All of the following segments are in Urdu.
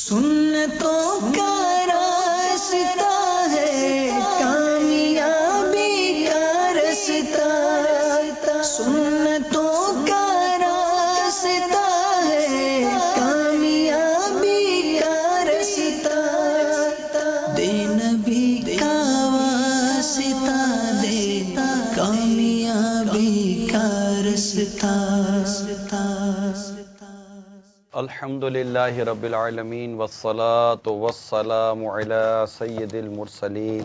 سنتوں کا راستہ ہے کامیابی کا راستہ، سنتوں کا راستہ ہے کامیابی کا راستہ، دے نبی کا واسطہ دے کامیابی کا راستہ۔ الحمدللہ رب العالمین والصلاة والسلام علی سید المرسلین،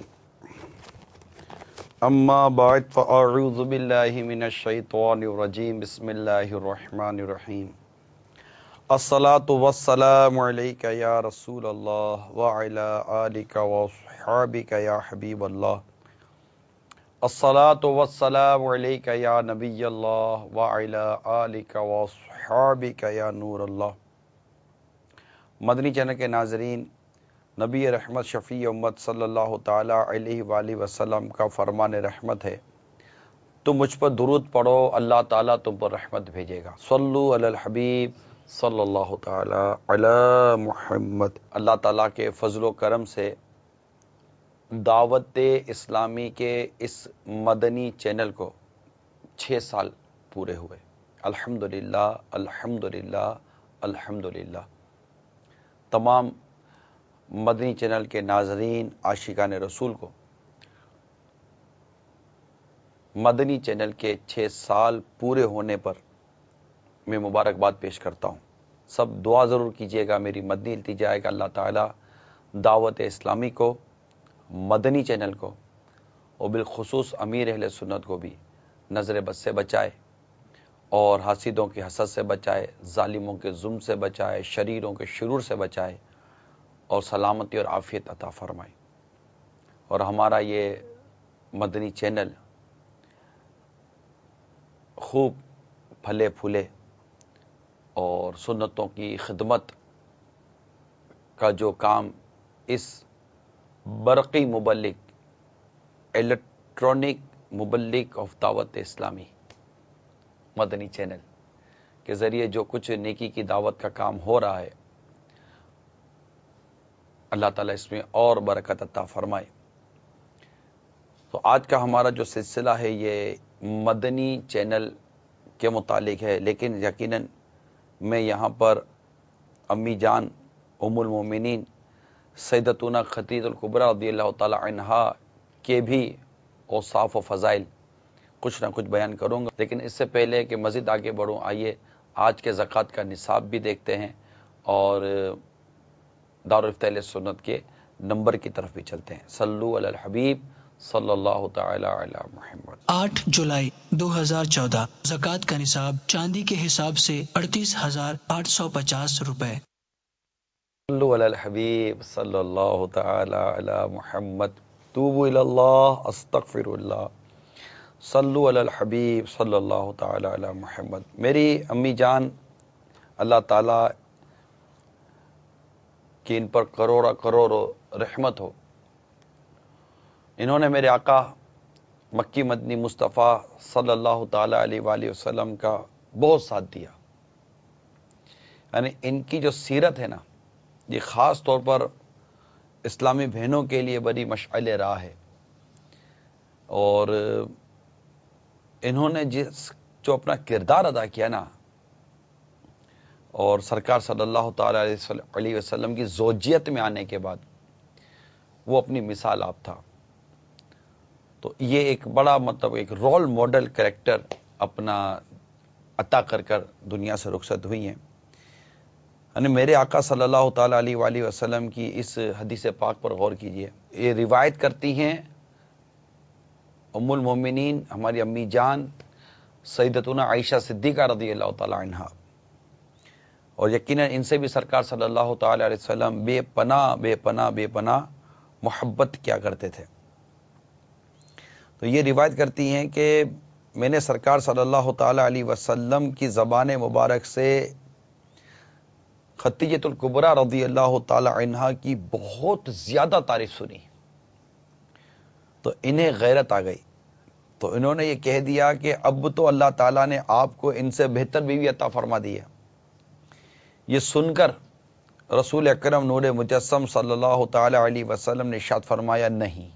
اما بعد فاعوذ باللہ من الشیطان الرجیم، بسم اللہ الرحمن الرحیم۔ الصلاة والسلام علیک یا رسول اللہ وعلی آلک واصحابک یا حبیب اللہ، الصلاة والسلام علیک یا نبی اللہ وعلی آلک واصحابک یا نور اللہ۔ مدنی چینل کے ناظرین، نبی رحمت شفیع امت صلی اللہ تعالی علیہ وآلہ وسلم کا فرمان رحمت ہے، تم مجھ پر درود پڑھو اللہ تعالیٰ تم پر رحمت بھیجے گا۔ صلو علی الحبیب صلی اللہ تعالی علی محمد۔ اللہ تعالیٰ کے فضل و کرم سے دعوت اسلامی کے اس مدنی چینل کو 6 سال پورے ہوئے، الحمدللہ الحمدللہ الحمدللہ۔ تمام مدنی چینل کے ناظرین عاشقان رسول کو مدنی چینل کے 6 سال پورے ہونے پر میں مبارکباد پیش کرتا ہوں۔ سب دعا ضرور کیجیے گا، میری مدنی التجا ہے کہ اللہ تعالیٰ دعوت اسلامی کو، مدنی چینل کو اور بالخصوص امیر اہل سنت کو بھی نظر بد سے بچائے اور حاسدوں کے حسد سے بچائے، ظالموں کے ظلم سے بچائے، شریروں کے شرور سے بچائے اور سلامتی اور عافیت عطا فرمائے، اور ہمارا یہ مدنی چینل خوب پھلے پھولے اور سنتوں کی خدمت کا جو کام اس برقی مبلغ، الیکٹرانک مبلغ آف دعوت اسلامی مدنی چینل کے ذریعے جو کچھ نیکی کی دعوت کا کام ہو رہا ہے، اللہ تعالیٰ اس میں اور برکت عطا فرمائے۔ تو آج کا ہمارا جو سلسلہ ہے یہ مدنی چینل کے متعلق ہے، لیکن یقیناً میں یہاں پر امی جان ام المومنین سیدتنا خدیجہ الکبریٰ رضی اللہ تعالی عنہا کے بھی اوصاف و فضائل کچھ نہ کچھ بیان کروں گا، لیکن اس سے پہلے کہ مزید آگے بڑھوں، آئیے آج کے زکوٰۃ کا نصاب بھی دیکھتے ہیں اور دارالفتہ اہل سنت کے نمبر کی طرف بھی چلتے ہیں۔ صلو علی الحبیب صلی اللہ تعالی علی محمد۔ 8 جولائی 2014 زکوٰۃ کا نصاب چاندی کے حساب سے 38,850 روپے۔ صلو علی الحبیب صلی اللہ تعالی علی محمد۔ توبوا الی اللہ استغفر اللہ۔ صلو علی الحبیب صلی اللہ تعالی علی محمد۔ میری امی جان، اللہ تعالیٰ کی ان پر کروڑا کروڑ رحمت ہو، انہوں نے میرے آقا مکی مدنی مصطفیٰ صلی اللہ تعالی علیہ وآلہ وسلم کا بہت ساتھ دیا۔ یعنی ان کی جو سیرت ہے نا، یہ خاص طور پر اسلامی بہنوں کے لیے بڑی مشعل راہ ہے، اور انہوں نے جو اپنا کردار ادا کیا نا، اور سرکار صلی اللہ تعالی علیہ وسلم کی زوجیت میں آنے کے بعد وہ اپنی مثال آپ تھا، تو یہ ایک بڑا ایک رول ماڈل کریکٹر اپنا عطا کر دنیا سے رخصت ہوئی ہیں۔ یعنی میرے آقا صلی اللہ تعالی علیہ وآلہ وسلم کی اس حدیث پاک پر غور کیجئے، یہ روایت کرتی ہیں ام المومنین ہماری امی جان سیدتنا عائشہ صدیقہ رضی اللہ تعالی عنہا، اور یقیناً ان سے بھی سرکار صلی اللہ تعالی علیہ وسلم بے پناہ بے پناہ بے پناہ محبت کیا کرتے تھے۔ تو یہ روایت کرتی ہیں کہ میں نے سرکار صلی اللہ تعالی علیہ وسلم کی زبان مبارک سے خدیجہ الکبریٰ رضی اللہ تعالی عنہا کی بہت زیادہ تعریف سنی، تو انہیں غیرت آ گئی، تو انہوں نے یہ کہہ دیا کہ اب تو اللہ تعالیٰ نے آپ کو ان سے بہتر بیوی عطا فرما دی ہے۔ یہ سن کر رسول اکرم نور مجسم صلی اللہ تعالی علیہ وسلم نے ارشاد فرمایا نہیں،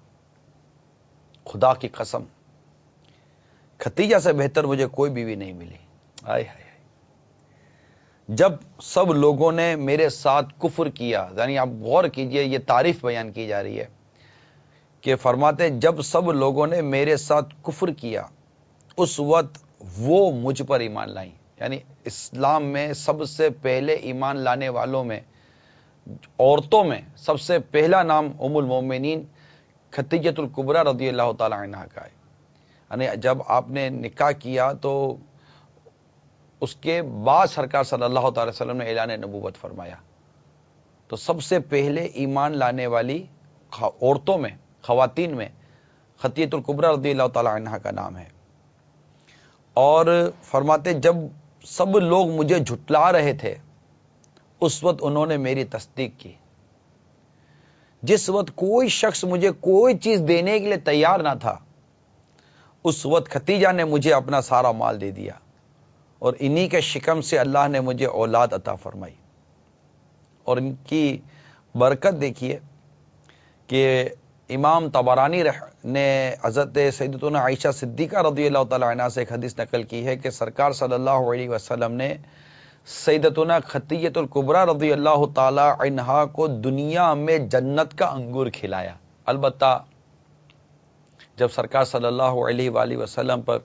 خدا کی قسم خدیجہ سے بہتر مجھے کوئی بیوی نہیں ملی۔ آئے ہائے، جب سب لوگوں نے میرے ساتھ کفر کیا، یعنی آپ غور کیجئے، یہ تعریف بیان کی جا رہی ہے کہ فرماتے جب سب لوگوں نے میرے ساتھ کفر کیا اس وقت وہ مجھ پر ایمان لائیں، یعنی اسلام میں سب سے پہلے ایمان لانے والوں میں عورتوں میں سب سے پہلا نام ام المومنین خدیجۃ الکبریٰ رضی اللہ تعالی عنہا کا ہے۔ یعنی جب آپ نے نکاح کیا تو اس کے بعد سرکار صلی اللہ تعالی وسلم نے اعلان نبوت فرمایا، تو سب سے پہلے ایمان لانے والی عورتوں میں، خواتین میں خدیجۃ الکبریٰ رضی اللہ تعالی عنہا کا نام ہے۔ اور فرماتے جب سب لوگ مجھے جھٹلا رہے تھے اس وقت انہوں نے میری تصدیق کی۔ جس وقت کوئی شخص مجھے کوئی چیز دینے کے لیے تیار نہ تھا اس وقت خدیجہ نے مجھے اپنا سارا مال دے دیا، اور انہی کے شکم سے اللہ نے مجھے اولاد عطا فرمائی۔ اور ان کی برکت دیکھیے کہ امام طبرانی نے حضرت سیدتنا عائشہ صدیقہ رضی اللہ تعالی عنہا سے ایک حدیث نقل کی ہے کہ سرکار صلی اللہ علیہ وسلم نے سیدتنا خدیجۃ الکبریٰ رضی اللہ تعالی عنہا کو دنیا میں جنت کا انگور کھلایا۔ البتہ جب سرکار صلی اللہ علیہ وآلہ وسلم پر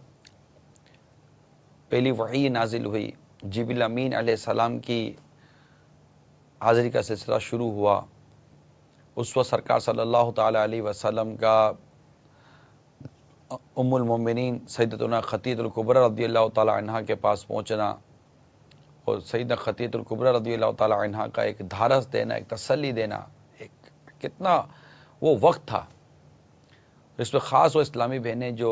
پہلی وحی نازل ہوئی، جبریل امین علیہ السلام کی حاضری کا سلسلہ شروع ہوا، اس وقت سرکار صلی اللہ تعالی علیہ وسلم کا ام المومنین سیدتنا خدیجۃ الکبریٰ رضی اللہ تعالی عنہا کے پاس پہنچنا اور سیدنا خدیجۃ الکبریٰ رضی اللہ تعالی عنہا کا ایک دھارس دینا، ایک تسلی دینا، ایک کتنا وہ وقت تھا۔ اس میں خاص وہ اسلامی بہنیں جو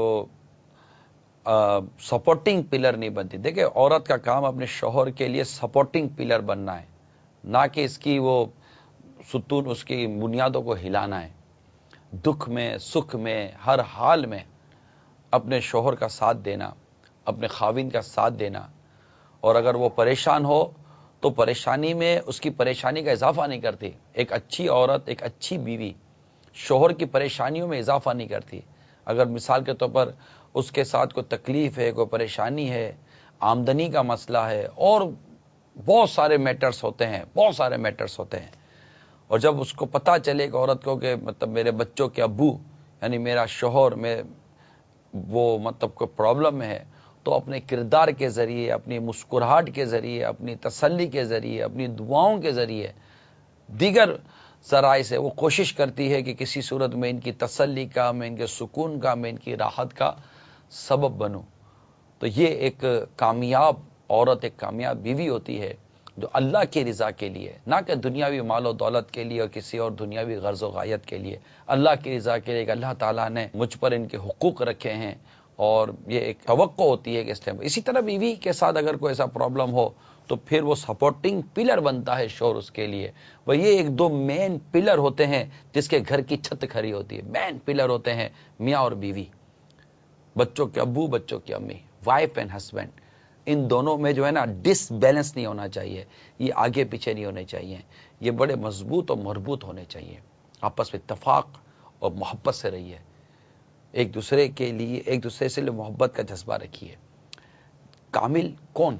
سپورٹنگ پلر نہیں بنتی۔ دیکھیں عورت کا کام اپنے شوہر کے لیے سپورٹنگ پلر بننا ہے، نہ کہ اس کی وہ ستون، اس کی بنیادوں کو ہلانا ہے۔ دکھ میں سکھ میں ہر حال میں اپنے شوہر کا ساتھ دینا، اپنے خاوند کا ساتھ دینا، اور اگر وہ پریشان ہو تو پریشانی میں اس کی پریشانی کا اضافہ نہیں کرتی۔ ایک اچھی عورت، ایک اچھی بیوی شوہر کی پریشانیوں میں اضافہ نہیں کرتی۔ اگر مثال کے طور پر اس کے ساتھ کوئی تکلیف ہے، کوئی پریشانی ہے، آمدنی کا مسئلہ ہے، اور بہت سارے میٹرز ہوتے ہیں، بہت سارے میٹرز ہوتے ہیں، اور جب اس کو پتہ چلے کہ عورت کو کہ مطلب میرے بچوں کے ابو یعنی میرا شوہر میں وہ مطلب کوئی پرابلم میں ہے، تو اپنے کردار کے ذریعے، اپنی مسکراہٹ کے ذریعے، اپنی تسلی کے ذریعے، اپنی دعاؤں کے ذریعے، دیگر ذرائع سے وہ کوشش کرتی ہے کہ کسی صورت میں ان کی تسلی کا، میں ان کے سکون کا، میں ان کی راحت کا سبب بنوں۔ تو یہ ایک کامیاب عورت، ایک کامیاب بیوی ہوتی ہے جو اللہ کی رضا کے لیے، نہ کہ دنیاوی مال و دولت کے لیے اور کسی اور دنیاوی غرض و غایت کے لیے، اللہ کی رضا کے لیے کہ اللہ تعالیٰ نے مجھ پر ان کے حقوق رکھے ہیں، اور یہ ایک توقع ہوتی ہے کہ اس اسی طرح بیوی کے ساتھ اگر کوئی ایسا پرابلم ہو تو پھر وہ سپورٹنگ پلر بنتا ہے شوہر اس کے لیے۔ وہ یہ ایک دو مین پلر ہوتے ہیں جس کے گھر کی چھت کھڑی ہوتی ہے، مین پلر ہوتے ہیں میاں اور بیوی، بچوں کے ابو، بچوں کی امی، وائف اینڈ ہسبینڈ۔ ان دونوں میں جو ہے نا ڈس بیلنس نہیں ہونا چاہیے، یہ آگے پیچھے نہیں ہونے چاہیے، یہ بڑے مضبوط اور مربوط ہونے چاہیے، آپس میں اتفاق اور محبت سے رہیے، ایک دوسرے کے لیے، ایک دوسرے سے محبت کا جذبہ رکھیے۔ کامل کون؟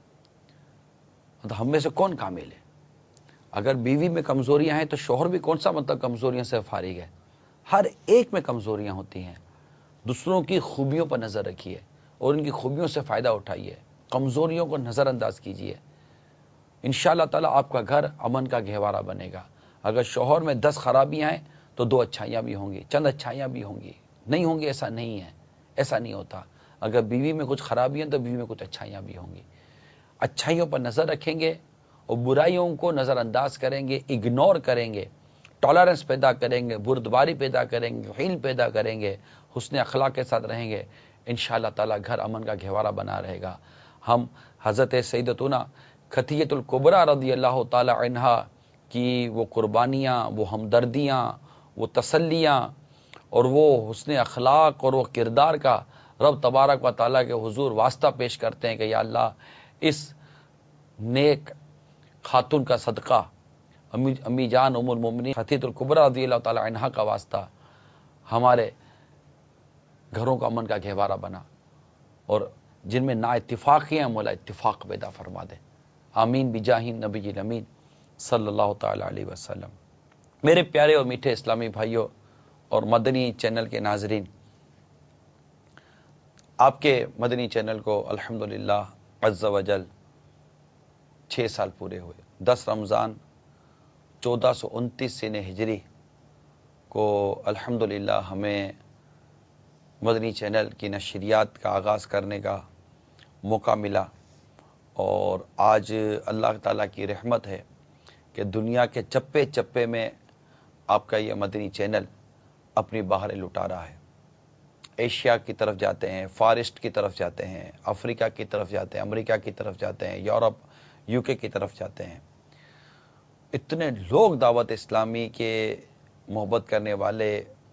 ہم میں سے کون کامل ہے؟ اگر بیوی میں کمزوریاں ہیں تو شوہر بھی کون سا مطلب کمزوریاں سے فارغ ہے؟ ہر ایک میں کمزوریاں ہوتی ہیں۔ دوسروں کی خوبیوں پر نظر رکھیے اور ان کی خوبیوں سے فائدہ اٹھائیے، کمزوریوں کو نظر انداز کیجیے۔ انشاءاللہ تعالیٰ آپ کا گھر امن کا گہوارہ بنے گا۔ اگر شوہر میں 10 خرابیاں ہیں تو 2 اچھائیاں بھی ہوں گی، چند اچھائیاں بھی ہوں گی، نہیں ہوں گی ایسا نہیں ہے، ایسا نہیں ہوتا۔ اگر بیوی میں کچھ خرابیاں تو بیوی میں کچھ اچھائیاں بھی ہوں گی۔ اچھائیوں پر نظر رکھیں گے اور برائیوں کو نظر انداز کریں گے، اگنور کریں گے، ٹالرنس پیدا کریں گے، بردباری پیدا کریں گے، حلم پیدا کریں گے، حسن اخلاق کے ساتھ رہیں گے، انشاءاللہ تعالیٰ گھر امن کا گہوارہ بنا رہے گا۔ ہم حضرت سیدتنا خدیجۃ الکبریٰ رضی اللہ تعالی عنہا کی وہ قربانیاں، وہ ہمدردیاں، وہ تسلیاں اور وہ حسن اخلاق اور وہ کردار کا رب تبارک و تعالیٰ کے حضور واسطہ پیش کرتے ہیں کہ یا اللہ اس نیک خاتون کا صدقہ، امی جان ام المومنین خدیجہ الکبریٰ رضی اللہ تعالی عنہا کا واسطہ ہمارے گھروں کا امن کا گہوارہ بنا، اور جن میں نا اتفاقی ہیں مولا اتفاق پیدا فرما دے، آمین بجاہ نبی الامین صلی اللہ تعالی علیہ وسلم۔ میرے پیارے اور میٹھے اسلامی بھائیوں اور مدنی چینل کے ناظرین، آپ کے مدنی چینل کو الحمدللہ عز و جل 6 سال پورے ہوئے۔ 10 رمضان 1429 سنہ ہجری کو الحمدللہ ہمیں مدنی چینل کی نشریات کا آغاز کرنے کا موقع ملا، اور آج اللہ تعالیٰ کی رحمت ہے کہ دنیا کے چپے چپے میں آپ کا یہ مدنی چینل اپنی بہاریں لٹا رہا ہے۔ ایشیا کی طرف جاتے ہیں، فار ایسٹ کی طرف جاتے ہیں، افریقہ کی طرف جاتے ہیں، امریکہ کی طرف جاتے ہیں، یورپ UK کی طرف جاتے ہیں۔ اتنے لوگ دعوت اسلامی کے محبت کرنے والے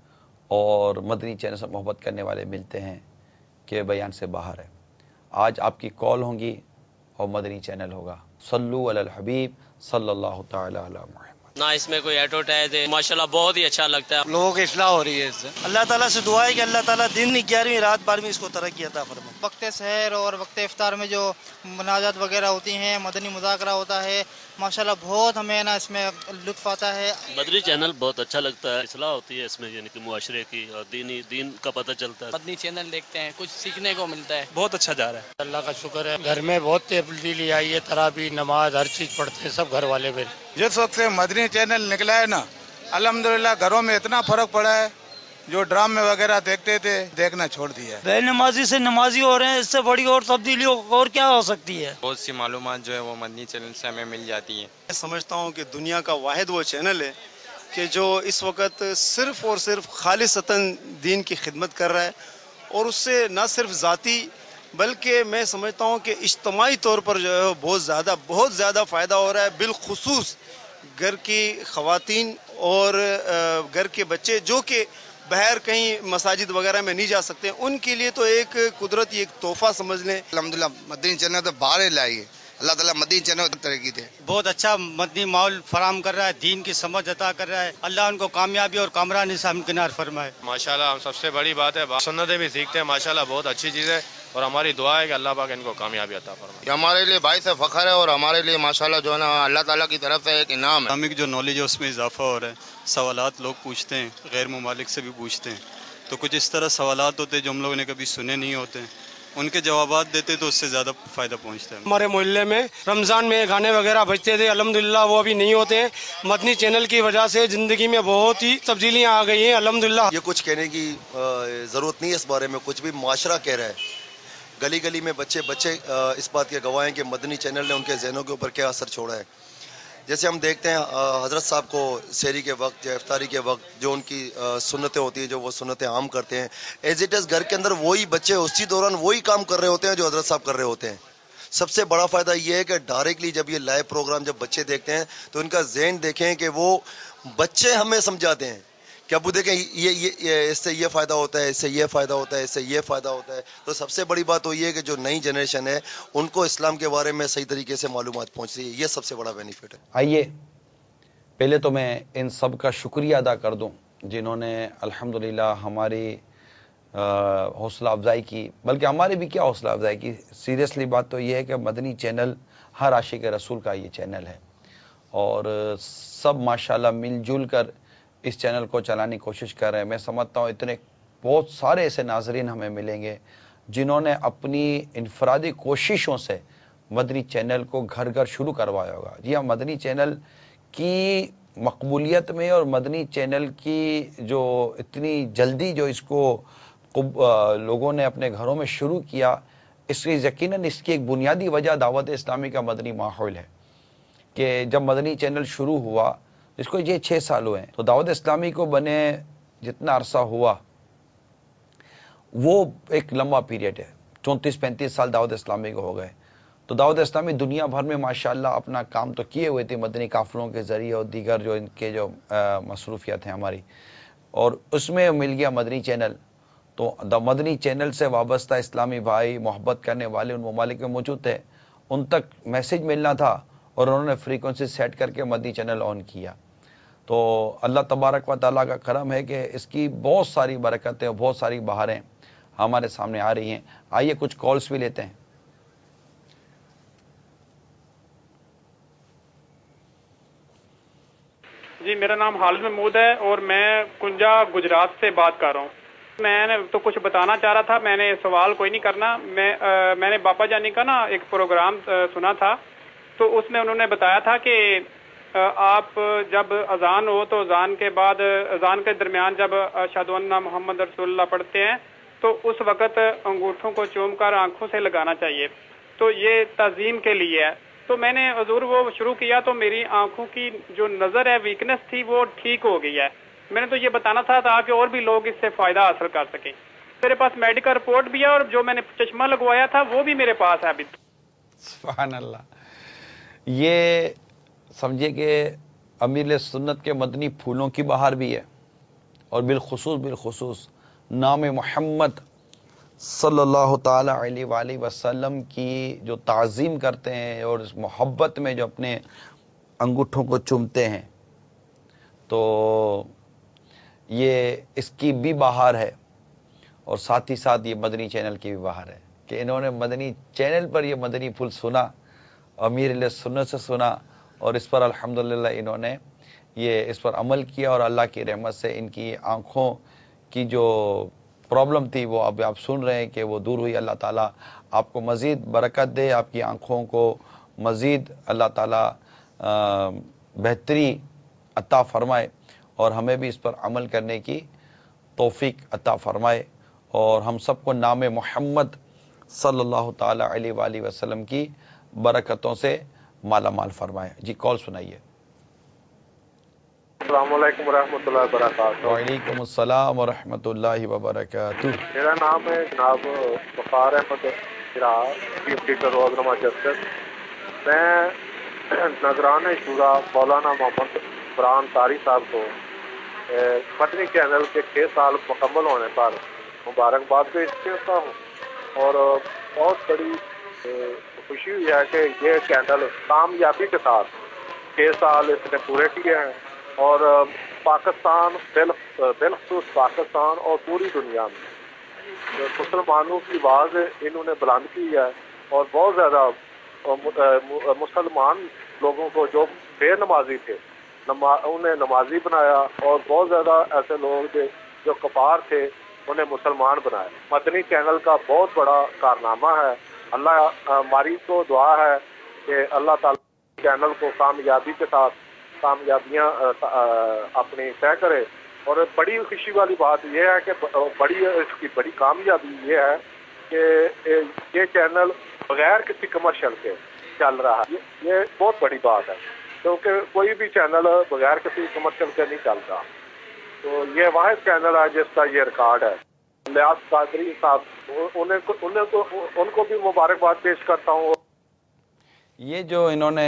اور مدنی چینل سے محبت کرنے والے ملتے ہیں کہ بیان سے باہر ہے۔ آج آپ کی کال ہوں گی اور مدنی چینل ہوگا۔ صلو علی الحبیب صلی اللہ تعالی علی محمد۔ نہ اس میں کوئی ایڈورٹائز ہے، ماشاءاللہ بہت ہی اچھا لگتا ہے، لوگوں کی اصلاح ہو رہی ہے اس سے۔ اللہ تعالیٰ سے دعا ہے کہ اللہ تعالیٰ دن 11ویں رات 12ویں اس کو ترقی عطا فرمائے۔ وقت سحر اور وقت افطار میں جو مناجات وغیرہ ہوتی ہیں، مدنی مذاکرہ ہوتا ہے، ماشاءاللہ بہت ہمیں نا اس میں لطف آتا ہے۔ مدنی چینل بہت اچھا لگتا ہے، اصلاح ہوتی ہے اس میں، یعنی کہ معاشرے کی اور دین کا پتہ چلتا ہے۔ مدنی چینل دیکھتے ہیں، کچھ سیکھنے کو ملتا ہے، بہت اچھا جا رہا ہے۔ اللہ کا شکر ہے، گھر میں بہت تبدیلی آئی ہے، تراویح نماز ہر چیز پڑھتے ہیں سب گھر والے میرے۔ جس وقت سے مدنی چینل نکلا ہے نا، الحمدللہ گھروں میں اتنا فرق پڑا ہے، جو ڈرامے وغیرہ دیکھتے تھے دیکھنا چھوڑ دیا ہے۔ بے نمازی سے نمازی ہو رہے ہیں، اس سے بڑی اور تبدیلی اور کیا ہو سکتی ہے؟ بہت سی معلومات جو ہے وہ مدنی چینل سے ہمیں مل جاتی ہیں۔ میں سمجھتا ہوں کہ دنیا کا واحد وہ چینل ہے کہ جو اس وقت صرف اور صرف خالصتاً دین کی خدمت کر رہا ہے، اور اس سے نہ صرف ذاتی بلکہ میں سمجھتا ہوں کہ اجتماعی طور پر جو ہے بہت زیادہ فائدہ ہو رہا ہے، بالخصوص گھر کی خواتین اور گھر کے بچے جو کہ باہر کہیں مساجد وغیرہ میں نہیں جا سکتے، ان کے لیے تو ایک قدرتی ایک تحفہ سمجھ لیں۔ الحمدللہ مدنی چینل تو باہر لائی ہے، اللہ تعالیٰ مدنی چینل کو ترقی دے۔ بہت اچھا مدنی ماحول فراہم کر رہا ہے، دین کی سمجھ عطا کر رہا ہے، اللہ ان کو کامیابی اور کامرانی سے ہمکنار فرمائے۔ ماشاءاللہ سب سے بڑی بات ہے سنتیں بھی سیکھتے ہیں، ماشاءاللہ بہت اچھی چیز ہے، اور ہماری دعا ہے کہ اللہ پاک ان کو کامیابی عطا فرمائے۔ یہ ہمارے لیے باعث فخر ہے، اور ہمارے لیے ماشاءاللہ جو ہے نا اللہ تعالیٰ کی طرف سے ایک انعام ہے۔ اسلامک جو نالج ہے اس میں اضافہ ہو رہا ہے، سوالات لوگ پوچھتے ہیں، غیر ممالک سے بھی پوچھتے ہیں، تو کچھ اس طرح سوالات ہوتے ہیں جو ہم لوگوں نے کبھی سنے نہیں ہوتے ہیں، ان کے جوابات دیتے تو اس سے زیادہ فائدہ پہنچتا ہے۔ ہمارے محلے میں رمضان میں گانے وغیرہ بجتے تھے، الحمدللہ وہ ابھی نہیں ہوتے ہیں، مدنی چینل کی وجہ سے زندگی میں بہت ہی تبدیلیاں آ گئی ہیں الحمدللہ۔ یہ کچھ کہنے کی ضرورت نہیں ہے اس بارے میں، کچھ بھی معاشرہ کہہ رہا ہے، گلی گلی میں بچے اس بات کے گواہ ہیں کہ مدنی چینل نے ان کے ذہنوں کے اوپر کیا اثر چھوڑا ہے۔ جیسے ہم دیکھتے ہیں حضرت صاحب کو سحری کے وقت یا افطاری کے وقت جو ان کی سنتیں ہوتی ہیں، جو وہ سنتیں عام کرتے ہیں، ایز اٹ از گھر کے اندر وہی بچے اسی دوران وہی کام کر رہے ہوتے ہیں جو حضرت صاحب کر رہے ہوتے ہیں۔ سب سے بڑا فائدہ یہ ہے کہ ڈائریکٹلی جب یہ لائیو پروگرام جب بچے دیکھتے ہیں تو ان کا ذہن دیکھیں کہ وہ بچے ہمیں سمجھاتے ہیں کہ ابو دیکھیں یہ اس سے یہ فائدہ ہوتا ہے، اس سے یہ فائدہ ہوتا ہے، اس سے یہ فائدہ ہوتا ہے۔ تو سب سے بڑی بات تو یہ ہے کہ جو نئی جنریشن ہے ان کو اسلام کے بارے میں صحیح طریقے سے معلومات پہنچ رہی ہے، یہ سب سے بڑا بینیفٹ ہے۔ آئیے پہلے تو میں ان سب کا شکریہ ادا کر دوں جنہوں نے الحمدللہ ہماری حوصلہ افزائی کی، بلکہ ہماری بھی کیا حوصلہ افزائی کی، سیریسلی بات تو یہ ہے کہ مدنی چینل ہر عاشق رسول کا یہ چینل ہے، اور سب ماشاءاللہ مل جل کر اس چینل کو چلانے کی کوشش کر رہے ہیں۔ میں سمجھتا ہوں اتنے بہت سارے ایسے ناظرین ہمیں ملیں گے جنہوں نے اپنی انفرادی کوششوں سے مدنی چینل کو گھر گھر شروع کروایا ہوگا۔ جی ہاں، مدنی چینل کی مقبولیت میں اور مدنی چینل کی جو اتنی جلدی جو اس کو لوگوں نے اپنے گھروں میں شروع کیا، اس کی یقیناً اس کی ایک بنیادی وجہ دعوت اسلامی کا مدنی ماحول ہے کہ جب مدنی چینل شروع ہوا، جس کو یہ 6 سال ہوئے ہیں، تو دعوت اسلامی کو بنے جتنا عرصہ ہوا وہ ایک لمبا پیریڈ ہے، 34-35 سال دعوت اسلامی کو ہو گئے۔ تو دعوت اسلامی دنیا بھر میں ماشاءاللہ اپنا کام تو کیے ہوئے تھے مدنی قافلوں کے ذریعے اور دیگر جو ان کے جو مصروفیات ہیں ہماری، اور اس میں مل گیا مدنی چینل۔ تو مدنی چینل سے وابستہ اسلامی بھائی محبت کرنے والے ان ممالک میں موجود تھے، ان تک میسج ملنا تھا اور انہوں نے فریکوینسی سیٹ کر کے مدنی چینل آن کیا. تو اللہ تبارک و تعالیٰ کا کرم ہے کہ اس کی بہت ساری برکتیں اور بہت ساری بہاریں ہمارے سامنے آ رہی ہیں. آئیے کچھ کالز بھی لیتے ہیں. جی میرا نام خالد محمود ہے اور میں کنجا گجرات سے بات کر رہا ہوں. میں نے تو کچھ بتانا چاہ رہا تھا, میں نے سوال کوئی نہیں کرنا. میں نے باپا جانی کا نا ایک پروگرام سنا تھا, تو اس میں انہوں نے بتایا تھا کہ آپ جب اذان ہو تو اذان کے بعد, اذان کے درمیان جب اشہد ان محمد رسول اللہ پڑھتے ہیں تو اس وقت انگوٹھوں کو چوم کر آنکھوں سے لگانا چاہیے, تو یہ تعظیم کے لیے ہے. تو میں نے حضور وہ شروع کیا تو میری آنکھوں کی جو نظر ہے ویکنس تھی وہ ٹھیک ہو گئی ہے. میں نے تو یہ بتانا تھا تاکہ اور بھی لوگ اس سے فائدہ حاصل کر سکیں. میرے پاس میڈیکل رپورٹ بھی ہے اور جو میں نے چشمہ لگوایا تھا وہ بھی میرے پاس ہے ابھی. سبحان اللہ. یہ سمجھے کہ امیر سنت کے مدنی پھولوں کی بہار بھی ہے, اور بالخصوص نام محمد صلی اللہ تعالی علیہ وآلہ وسلم کی جو تعظیم کرتے ہیں اور اس محبت میں جو اپنے انگوٹھوں کو چومتے ہیں, تو یہ اس کی بھی بہار ہے. اور ساتھ ہی ساتھ یہ مدنی چینل کی بھی بہار ہے کہ انہوں نے مدنی چینل پر یہ مدنی پھول سنا, امیر علیہ سنت سے سنا, اور اس پر الحمدللہ انہوں نے یہ اس پر عمل کیا, اور اللہ کی رحمت سے ان کی آنکھوں کی جو پرابلم تھی وہ اب آپ سن رہے ہیں کہ وہ دور ہوئی. اللہ تعالیٰ آپ کو مزید برکت دے, آپ کی آنکھوں کو مزید اللہ تعالیٰ بہتری عطا فرمائے, اور ہمیں بھی اس پر عمل کرنے کی توفیق عطا فرمائے, اور ہم سب کو نام محمد صلی اللہ تعالی علیہ وآلہ وسلم کی برکتوں سے مالا مال فرمائے. جی کال سنائیے. السلام علیکم ورحمۃ اللہ وبرکاتہ. وعلیکم السلام ورحمۃ اللہ وبرکاتہ. میرا نام ہے جناب وقار احمد چیف ٹیچر روزنامہ جسٹس. میں نگران شورا مولانا محمد فرحان طاری صاحب کو مدنی چینل کے 6 سال مکمل ہونے پر مبارکباد پیش کرتا ہوں, اور بہت بڑی خوشی ہوئی ہے کہ یہ چینل کامیابی کے ساتھ 6 سال اس نے پورے کیے ہیں, اور پاکستان بالخصوص پاکستان اور پوری دنیا میں مسلمانوں کی آواز انہوں نے بلند کی ہے, اور بہت زیادہ مسلمان لوگوں کو جو بے نمازی تھے انہیں نمازی بنایا, اور بہت زیادہ ایسے لوگ جو کفار تھے انہیں مسلمان بنایا. مدنی چینل کا بہت بڑا کارنامہ ہے. اللہ ہماری تو دعا ہے کہ اللہ تعالیٰ چینل کو کامیابی کے ساتھ کامیابیاں اپنی طے کرے. اور بڑی خوشی والی بات یہ ہے کہ اس کی بڑی کامیابی یہ ہے کہ یہ چینل بغیر کسی کمرشل کے چل رہا ہے. یہ بہت بڑی بات ہے, کیونکہ کوئی بھی چینل بغیر کسی کمرشل کے نہیں چلتا. تو یہ واحد چینل ہے جس کا یہ ریکارڈ ہے. لیاس قادری صاحب ان کو بھی مبارکباد پیش کرتا ہوں. یہ جو انہوں نے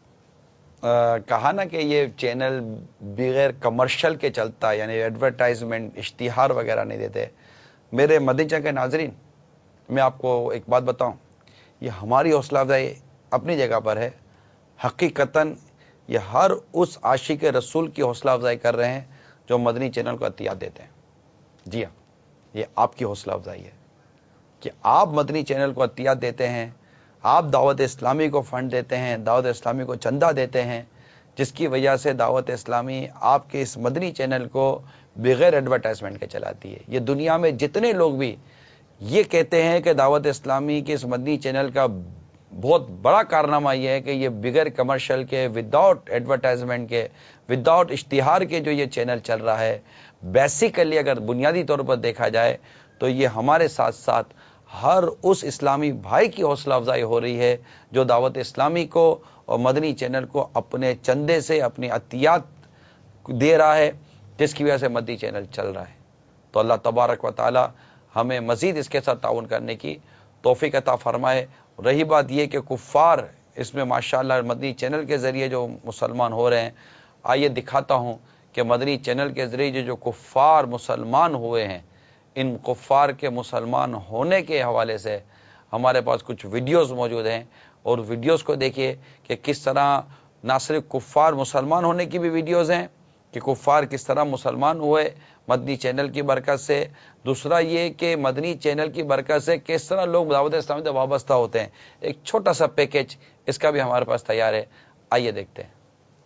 کہا نا کہ یہ چینل بغیر کمرشل کے چلتا ہے, یعنی ایڈورٹائزمنٹ اشتہار وغیرہ نہیں دیتے. میرے مدنی چینل کے ناظرین, میں آپ کو ایک بات بتاؤں, یہ ہماری حوصلہ افزائی اپنی جگہ پر ہے. حقیقتاً یہ ہر اس عاشق رسول کی حوصلہ افزائی کر رہے ہیں جو مدنی چینل کو عطیات دیتے ہیں. جی ہاں, یہ آپ کی حوصلہ افزائی ہے کہ آپ مدنی چینل کو عطیات دیتے ہیں, آپ دعوت اسلامی کو فنڈ دیتے ہیں, دعوت اسلامی کو چندہ دیتے ہیں, جس کی وجہ سے دعوت اسلامی آپ کے اس مدنی چینل کو بغیر ایڈورٹائزمنٹ کے چلاتی ہے. یہ دنیا میں جتنے لوگ بھی یہ کہتے ہیں کہ دعوت اسلامی کے اس مدنی چینل کا بہت بڑا کارنامہ یہ ہے کہ یہ بغیر کمرشل کے, وداؤٹ ایڈورٹائزمنٹ کے, وداؤٹ اشتہار کے جو یہ چینل چل رہا ہے, بیسیکلی اگر بنیادی طور پر دیکھا جائے تو یہ ہمارے ساتھ ساتھ ہر اس اسلامی بھائی کی حوصلہ افزائی ہو رہی ہے جو دعوت اسلامی کو اور مدنی چینل کو اپنے چندے سے اپنی عطیات دے رہا ہے, جس کی وجہ سے مدنی چینل چل رہا ہے. تو اللہ تبارک و تعالی ہمیں مزید اس کے ساتھ تعاون کرنے کی توفیق عطا فرمائے. رہی بات یہ کہ کفار اس میں ماشاءاللہ مدنی چینل کے ذریعے جو مسلمان ہو رہے ہیں, آئیے دکھاتا ہوں کہ مدنی چینل کے ذریعے جو کفار مسلمان ہوئے ہیں, ان کفار کے مسلمان ہونے کے حوالے سے ہمارے پاس کچھ ویڈیوز موجود ہیں, اور ویڈیوز کو دیکھیے کہ کس طرح نہ صرف کفار مسلمان ہونے کی بھی ویڈیوز ہیں کہ کفار کس طرح مسلمان ہوئے مدنی چینل کی برکت سے، دوسرا یہ کہ مدنی چینل کی برکت سے کس طرح لوگ دعوت اسلامی سے وابستہ ہوتے ہیں۔ ایک چھوٹا سا پیکج اس کا بھی ہمارے پاس تیار ہے، آئیے دیکھتے ہیں۔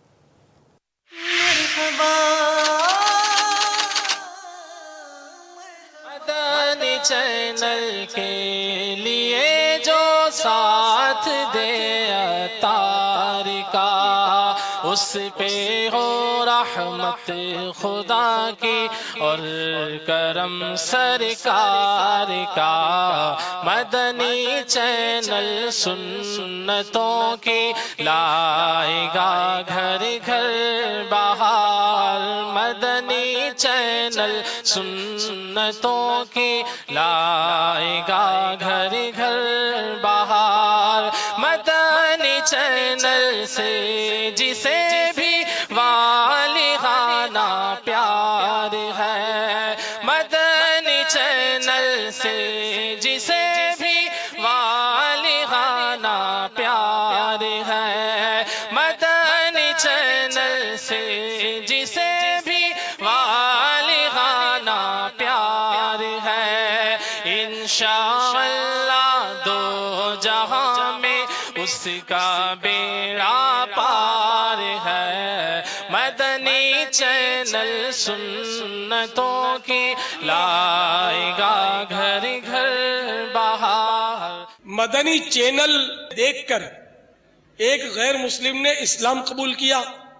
مدنی چینل کے لیے جو ساتھ دے عطار کا، اس پہ ہو رحمت خدا کی اور کرم سرکار کا۔ مدنی چینل سنتوں کی لائے گا گھر گھر بہار، مدنی چینل سنتوں کی لائے گا گھر گھر بہار۔ مدنی چینل سے جسے بھی والہانہ پیار ہے، مدنی چینل سے جسے بھی والہانہ پیار ہے، مدنی چینل سے جسے بھی والہانہ پیار ہے، انشاءاللہ دو جہاں میں اس کا بیڑا پار ہے۔ مدنی چینل سنتوں کی لائے گا گھر گھر بہار۔ مدنی چینل دیکھ کر ایک غیر مسلم نے اسلام قبول کیا۔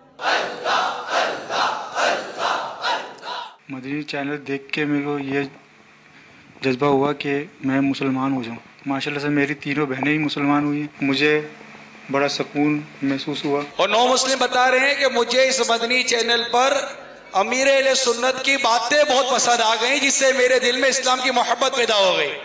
مدنی چینل دیکھ کے میرے کو یہ جذبہ ہوا کہ میں مسلمان ہو جاؤں۔ ماشاءاللہ سے میری تینوں بہنیں ہی مسلمان ہوئی ہیں، مجھے بڑا سکون محسوس ہوا۔ اور نو مسلم بتا رہے ہیں کہ مجھے اس مدنی چینل پر امیر اہل سنت کی باتیں بہت پسند آ گئیں، جس سے میرے دل میں اسلام کی محبت پیدا ہو گئی۔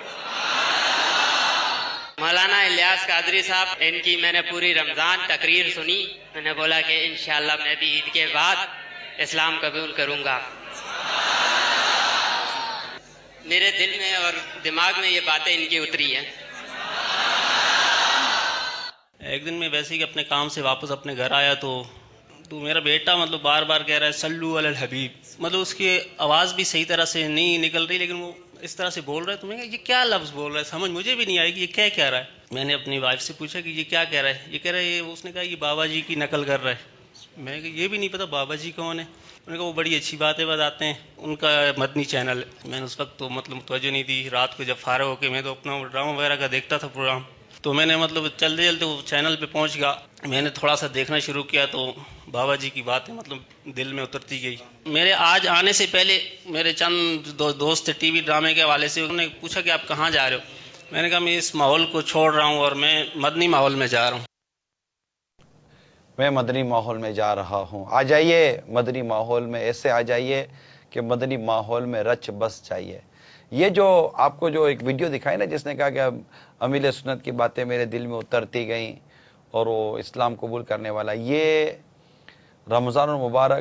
مولانا الیاس قادری صاحب، ان کی میں نے پوری رمضان تقریر سنی، میں نے بولا کہ انشاءاللہ میں بھی عید کے بعد اسلام قبول کروں گا۔ میرے دل میں اور دماغ میں یہ باتیں ان کی اتری ہیں۔ ایک دن میں ویسے ہی اپنے کام سے واپس اپنے گھر آیا تو میرا بیٹا مطلب بار بار کہہ رہا ہے صلو علی الحبیب، مطلب اس کی آواز بھی صحیح طرح سے نہیں نکل رہی، لیکن وہ اس طرح سے بول رہا ہے تو میں کہا یہ کیا لفظ بول رہا ہے، سمجھ مجھے بھی نہیں آئے کہ یہ کیا کہہ رہا ہے۔ میں نے اپنی وائف سے پوچھا کہ یہ کیا کہہ رہا ہے، یہ کہہ رہا ہے اس نے کہا یہ بابا جی کی نقل کر رہا ہے۔ میں نے کہا یہ بھی نہیں پتا بابا جی کون ہے۔ انہوں نے کہا وہ بڑی اچھی باتیں بتاتے ہیں، ان کا مدنی چینل ہے۔ میں نے اس وقت تو مطلب توجہ نہیں دی، رات کو جب فارغ ہو کے میں تو اپنا ڈرامہ وغیرہ کا دیکھتا تھا پروگرام، تو میں نے مطلب چلتے چلتے وہ چینل پہ پہنچ گیا، میں نے تھوڑا سا دیکھنا شروع کیا تو بابا جی کی باتیں مطلب دل میں اترتی گئی۔ میرے آج آنے سے پہلے میرے چند دوست تھے ٹی وی ڈرامے کے حوالے سے، انہوں نے پوچھا کہ آپ کہاں جا رہے ہو، میں نے کہا میں اس ماحول کو چھوڑ رہا ہوں اور میں مدنی ماحول میں جا رہا ہوں۔ میں مدنی ماحول میں جا رہا ہوں۔ آ جائیے مدنی ماحول میں، ایسے آ جائیے کہ مدنی ماحول میں رچ بس جائیے۔ یہ جو آپ کو جو ایک ویڈیو دکھائی نا جس نے کہا کہ امیر سنت کی باتیں میرے دل میں اترتی گئیں اور وہ اسلام قبول کرنے والا، یہ رمضان المبارک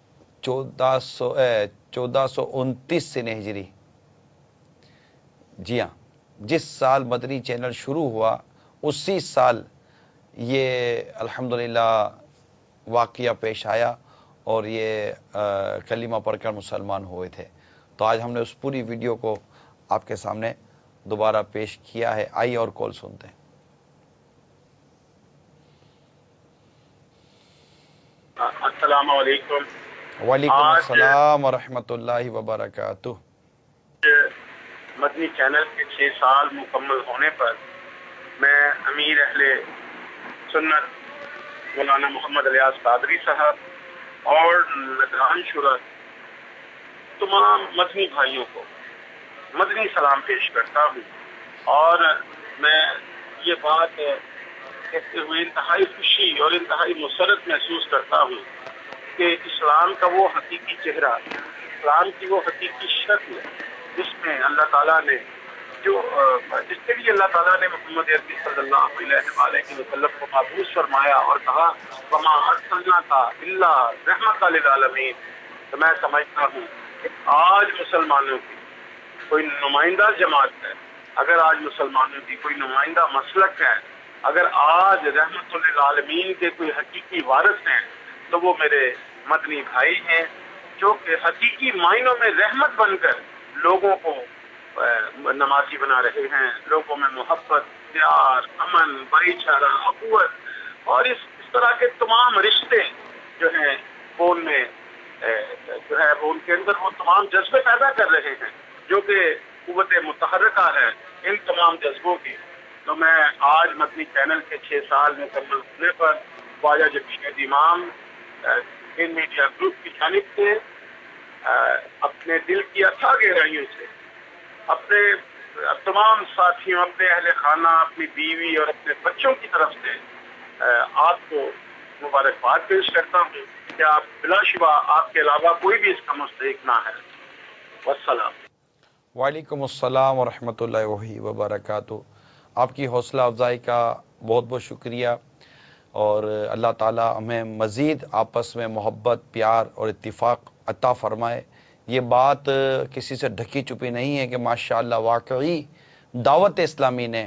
1429 سن ہجری، جی ہاں، جس سال مدنی چینل شروع ہوا اسی سال یہ الحمدللہ واقعہ پیش آیا اور یہ کلمہ پڑھ کر مسلمان ہوئے تھے۔ تو آج ہم نے اس پوری ویڈیو کو آپ کے سامنے دوبارہ پیش کیا ہے۔ آئیے اور کال سنتے ہیں۔ السلام علیکم۔ وعلیکم السلام ورحمۃ اللہ وبرکاتہ۔ مدنی چینل کے 6 سال مکمل ہونے پر میں امیر اہل سنت مولانا محمد الیاس قادری صاحب اور نگران شورا تمام مدنی بھائیوں کو مدنی سلام پیش کرتا ہوں، اور میں یہ بات کہتے ہوئے انتہائی خوشی اور انتہائی مسرت محسوس کرتا ہوں کہ اسلام کا وہ حقیقی چہرہ، اسلام کی وہ حقیقی شکل جس میں اللہ تعالیٰ نے جس کے لیے اللہ تعالیٰ نے محمد عربی صلی اللہ علیہ وسلم کو مبعوث فرمایا اور کہا وما ارسلناک الا رحمۃ للعالمین، تو میں سمجھتا ہوں کہ آج مسلمانوں کی کوئی نمائندہ جماعت ہے، اگر آج مسلمانوں کی کوئی نمائندہ مسلک ہے اگر آج رحمت للعالمین کے کوئی حقیقی وارث ہیں تو وہ میرے مدنی بھائی ہیں، جو کہ حقیقی معنوں میں رحمت بن کر لوگوں کو نمازی بنا رہے ہیں، لوگوں میں محبت، پیار، امن، بھائی چارہ، اخوت اور اس طرح کے تمام رشتے جو ہیں وہ ان میں جو ہے وہ ان کے اندر وہ تمام جذبے پیدا کر رہے ہیں جو کہ قوت متحرکہ ہے ان تمام جذبوں کی۔ تو میں آج مدنی چینل کے 6 سال مکمل ہونے پر خواجہ جدید امام ان میڈیا گروپ کی جانب سے اپنے دل کی اتھاہ گہرائیوں سے اپنے تمام ساتھیوں، اپنے اہل خانہ، اپنی بیوی اور اپنے بچوں کی طرف سے آپ کو مبارکباد پیش کرتا ہوں کہ آپ بلا شبہ آپ کے علاوہ کوئی بھی اس کا مستحق نہ ہے۔ والسلام۔ وعلیکم السلام ورحمۃ اللہ وبرکاتہ۔ آپ کی حوصلہ افزائی کا بہت بہت شکریہ، اور اللہ تعالی ہمیں مزید آپس میں محبت، پیار اور اتفاق عطا فرمائے۔ یہ بات کسی سے ڈھکی چھپی نہیں ہے کہ ماشاءاللہ واقعی دعوت اسلامی نے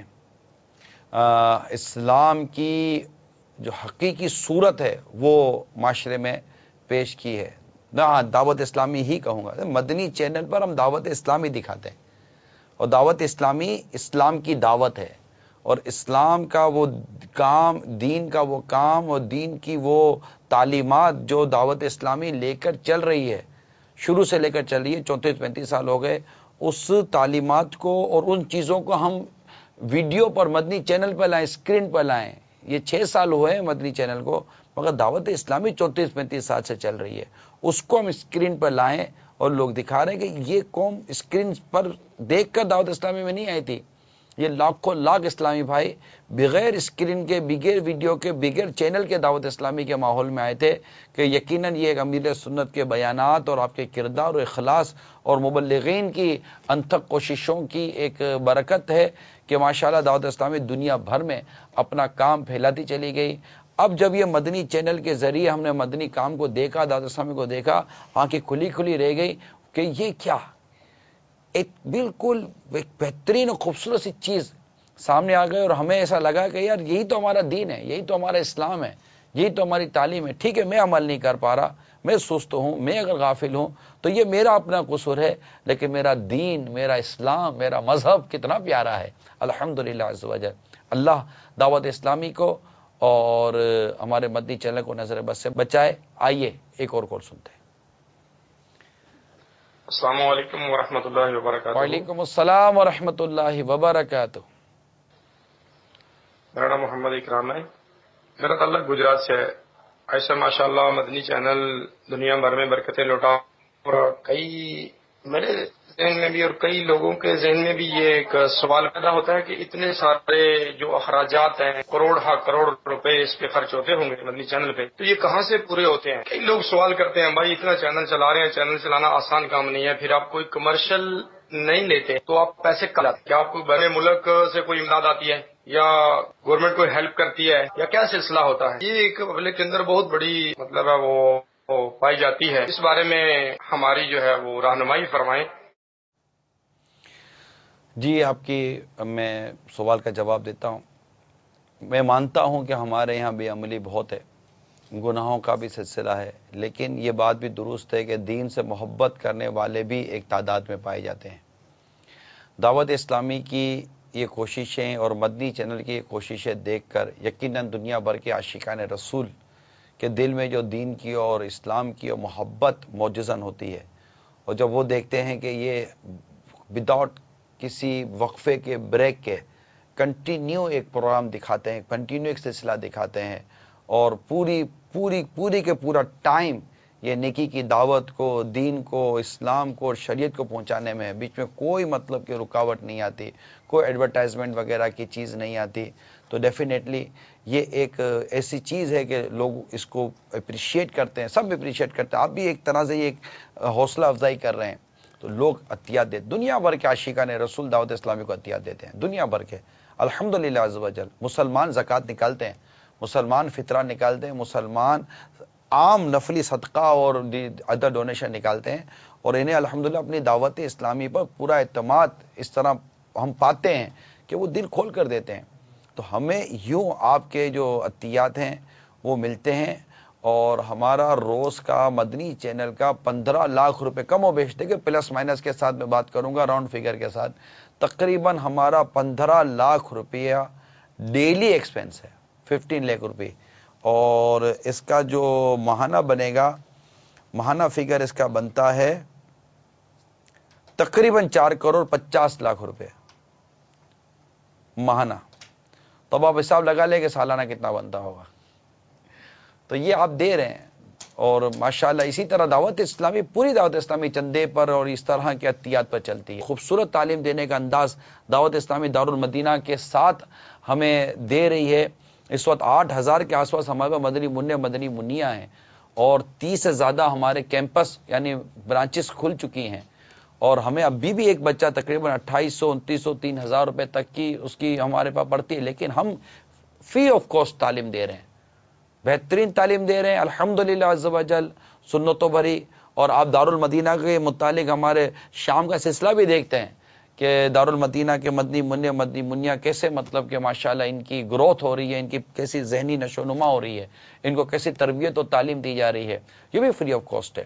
اسلام کی جو حقیقی صورت ہے وہ معاشرے میں پیش کی ہے۔ ہاں، دعوت اسلامی ہی کہوں گا، مدنی چینل پر ہم دعوت اسلامی دکھاتے ہیں، اور دعوت اسلامی اسلام کی دعوت ہے، اور اسلام کا وہ کام، دین کا وہ کام اور دین کی وہ تعلیمات جو دعوت اسلامی لے کر چل رہی ہے، شروع سے لے کر چل رہی ہے، 34-35 سال ہو گئے، اس تعلیمات کو اور ان چیزوں کو ہم ویڈیو پر مدنی چینل پر لائیں، اسکرین پر لائیں۔ یہ 6 سال ہوئے ہیں مدنی چینل کو، مگر دعوت اسلامی 34-35 سال سے چل رہی ہے، اس کو ہم اسکرین پر لائیں اور لوگ دکھا رہے ہیں کہ یہ قوم اسکرین پر دیکھ کر دعوت اسلامی میں نہیں آئی تھی۔ یہ لاکھوں لاکھ اسلامی بھائی بغیر اسکرین کے، بغیر ویڈیو کے، بغیر چینل کے دعوت اسلامی کے ماحول میں آئے تھے کہ یقیناً یہ ایک امیر سنت کے بیانات اور آپ کے کردار اور اخلاص اور مبلغین کی انتھک کوششوں کی ایک برکت ہے کہ ماشاءاللہ دعوت اسلامی دنیا بھر میں اپنا کام پھیلاتی چلی گئی۔ اب جب یہ مدنی چینل کے ذریعے ہم نے مدنی کام کو دیکھا، دعوت اسلامی کو دیکھا، آنکھیں کھلی کھلی رہ گئی کہ یہ کیا ایک بالکل ایک بہترین اور خوبصورت سی چیز سامنے آ گئی، اور ہمیں ایسا لگا کہ یار یہی تو ہمارا دین ہے، یہی تو ہمارا اسلام ہے، یہی تو ہماری تعلیم ہے۔ ٹھیک ہے، میں عمل نہیں کر پا رہا، میں سست ہوں، میں اگر غافل ہوں تو یہ میرا اپنا قصور ہے، لیکن میرا دین، میرا اسلام، میرا مذہب کتنا پیارا ہے، الحمدللہ عز وجل۔ اللہ دعوت اسلامی کو اور ہمارے مدنی چینل کو نظر بد سے بچائے۔ آئیے ایک اور کال سنتے ہیں۔ السلام علیکم ورحمۃ اللہ وبرکاتہ۔ وعلیکم السلام ورحمۃ اللہ وبرکاتہ۔ میرا نام محمد اکرام ہے، میرا تعلق گجرات سے ہے۔ ایسا ماشاءاللہ مدنی چینل دنیا بھر میں برکتیں لوٹا، اور کئی میرے ذہن میں بھی اور کئی لوگوں کے ذہن میں بھی یہ ایک سوال پیدا ہوتا ہے کہ اتنے سارے جو اخراجات ہیں، کروڑ روپے اس پہ خرچ ہوتے ہوں گے مدنی چینل پہ، تو یہ کہاں سے پورے ہوتے ہیں؟ کئی لوگ سوال کرتے ہیں بھائی اتنا چینل چلا رہے ہیں، چینل چلانا آسان کام نہیں ہے، پھر آپ کوئی کمرشل نہیں لیتے تو آپ پیسے کہاں لاتے؟ کیا آپ کو بین ملک سے کوئی امداد آتی ہے یا گورنمنٹ کوئی ہیلپ کرتی ہے یا کیا سلسلہ ہوتا ہے؟ یہ ایک پبلک کے اندر بہت بڑی مطلب ہے وہ پائی جاتی ہے، اس بارے میں ہماری جو ہے وہ رہنمائی فرمائیں۔ جی، آپ کی میں سوال کا جواب دیتا ہوں۔ میں مانتا ہوں کہ ہمارے یہاں بے عملی بہت ہے، گناہوں کا بھی سلسلہ ہے، لیکن یہ بات بھی درست ہے کہ دین سے محبت کرنے والے بھی ایک تعداد میں پائے جاتے ہیں۔ دعوت اسلامی کی یہ کوششیں اور مدنی چینل کی یہ کوششیں دیکھ کر یقیناً دنیا بھر کے عاشقان رسول کے دل میں جو دین کی اور اسلام کی اور محبت موجزن ہوتی ہے، اور جب وہ دیکھتے ہیں کہ یہ وداؤٹ کسی وقفے کے، بریک کے، کنٹینیو ایک پروگرام دکھاتے ہیں، کنٹینیو ایک سلسلہ دکھاتے ہیں، اور پوری کے پورا ٹائم یہ نیکی کی دعوت کو، دین کو، اسلام کو اور شریعت کو پہنچانے میں ہے، بیچ میں کوئی مطلب کہ رکاوٹ نہیں آتی، کوئی ایڈورٹائزمنٹ وغیرہ کی چیز نہیں آتی، تو ڈیفینیٹلی یہ ایک ایسی چیز ہے کہ لوگ اس کو اپریشیٹ کرتے ہیں، سب اپریشیٹ کرتے ہیں۔ آپ بھی ایک طرح سے ایک حوصلہ افزائی کر رہے ہیں، تو لوگ عطیات دیتے، دنیا بھر کے عاشقان رسول دعوت اسلامی کو عطیات دیتے ہیں، دنیا بھر کے، الحمدللہ عز وجل۔ مسلمان زکوٰۃ نکالتے ہیں، مسلمان فطرہ نکالتے ہیں، مسلمان عام نفلی صدقہ اور ادر ڈونیشن نکالتے ہیں، اور انہیں الحمدللہ اپنی دعوت اسلامی پر پورا اعتماد اس طرح ہم پاتے ہیں کہ وہ دل کھول کر دیتے ہیں۔ تو ہمیں یوں آپ کے جو عطیات ہیں وہ ملتے ہیں، اور ہمارا روز کا مدنی چینل کا 15 لاکھ روپے کم و بیش، دیکھیں پلس مائنس کے ساتھ میں بات کروں گا، راؤنڈ فگر کے ساتھ، تقریباً ہمارا 15 لاکھ روپیہ ڈیلی ایکسپینس ہے، 15 لاکھ روپے، اور اس کا جو ماہانہ بنے گا، ماہانہ فگر اس کا بنتا ہے تقریباً 4 کروڑ 50 لاکھ روپے ماہانہ. تو اب آپ حساب لگا لیں کہ سالانہ کتنا بنتا ہوگا. تو یہ آپ دے رہے ہیں، اور ماشاءاللہ اسی طرح دعوت اسلامی، پوری دعوت اسلامی چندے پر اور اس طرح کے عطیات پر چلتی ہے. خوبصورت تعلیم دینے کا انداز دعوت اسلامی دارالمدینہ کے ساتھ ہمیں دے رہی ہے. اس وقت 8,000 کے آس پاس ہمارے مدنی منع مدنی منیا ہیں، اور 30 سے زیادہ ہمارے کیمپس یعنی برانچز کھل چکی ہیں، اور ہمیں ابھی بھی ایک بچہ تقریباً 2,800 2,900 3,000 روپے تک کی اس کی ہمارے پاس پڑتی ہے، لیکن ہم فری آف کاسٹ تعلیم دے رہے ہیں، بہترین تعلیم دے رہے ہیں الحمدللہ عز و جل، سنتوں بھری. اور آپ دارالمدینہ کے متعلق ہمارے شام کا سلسلہ بھی دیکھتے ہیں کہ دارالمدینہ کے مدنی منع مدنی منیا کیسے مطلب کہ ماشاءاللہ ان کی گروتھ ہو رہی ہے، ان کی کیسی ذہنی نشو و نما ہو رہی ہے، ان کو کیسی تربیت و تعلیم دی جا رہی ہے. یہ بھی فری آف کاسٹ ہے.